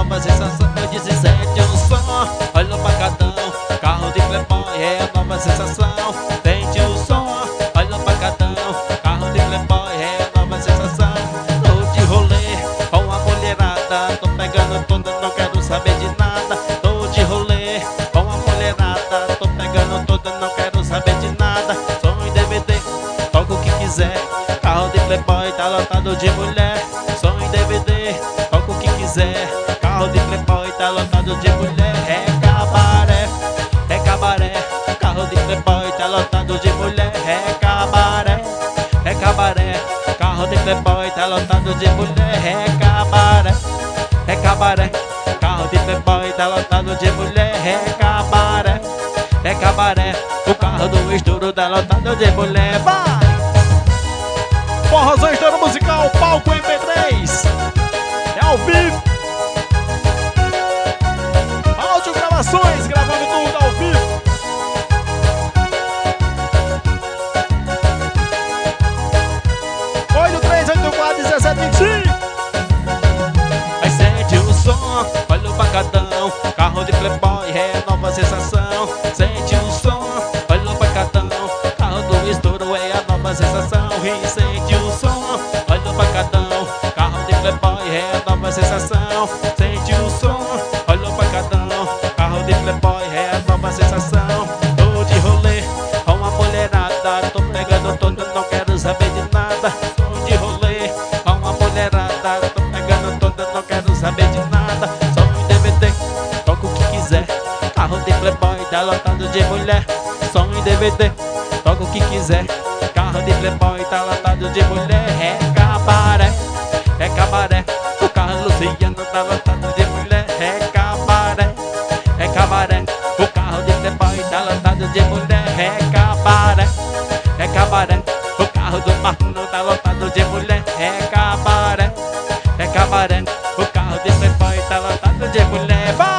nova sensação. Eu disse sente o som, olha o pancadão. Carro de playboy é a nova sensação. Sente o som, olha o pancadão. Carro de playboy é a nova sensação. Tô de rolê com a mulherada, tô pegando toda, não quero saber de nada. Tô de rolê com a mulherada, tô pegando toda, não quero saber de nada. Som em DVD, toca o que quiser. Carro de playboy tá lotado de mulher. Som em DVD, toca o que quiser. Carro de playboy tá lotado de mulher. É cabaré, é cabaré. Carro de playboy tá lotado de mulher. É cabaré, é cabaré. Carro de playboy tá lotado de mulher. É cabaré, é cabaré. Carro de playboy tá lotado de mulher. É cabaré, é cabaré. O carro do estouro tá lotado de mulher. Vai! Forrozão Estouro Musical, palco MP3. É ao vivo. Áudio gravações, gravando tudo ao vivo. Foi no 384-1725. Aí sente o som, olha o pancadão. Carro de playboy é a nova sensação. Sente o som, olha o pancadão. Carro do estouro é a nova sensação. E sente o som, olha o pancadão. Carro de playboy é a nova sensação. Sente o som, olha o pancadão. Carro de playboy é a nova sensação. Tô de rolê com a mulherada, tô pegando toda, não quero saber de nada. Tô de rolê com a mulherada, tô pegando toda, não quero saber de nada. Som em DVD, toca o que quiser. Carro de playboy tá lotado de mulher. Som em DVD, toca o que quiser. Carro de playboy tá lotado de mulher. É cabaré, é cabaré. O carro Luciano tá lotado de mulher. É cabaré, é cabaré. O carro de playboy tá lotado de mulher. É cabaré, é cabaré. O carro do Marlon tá lotado de mulher. É cabaré, é cabaré. O carro de playboy tá lotado de mulher. Vai!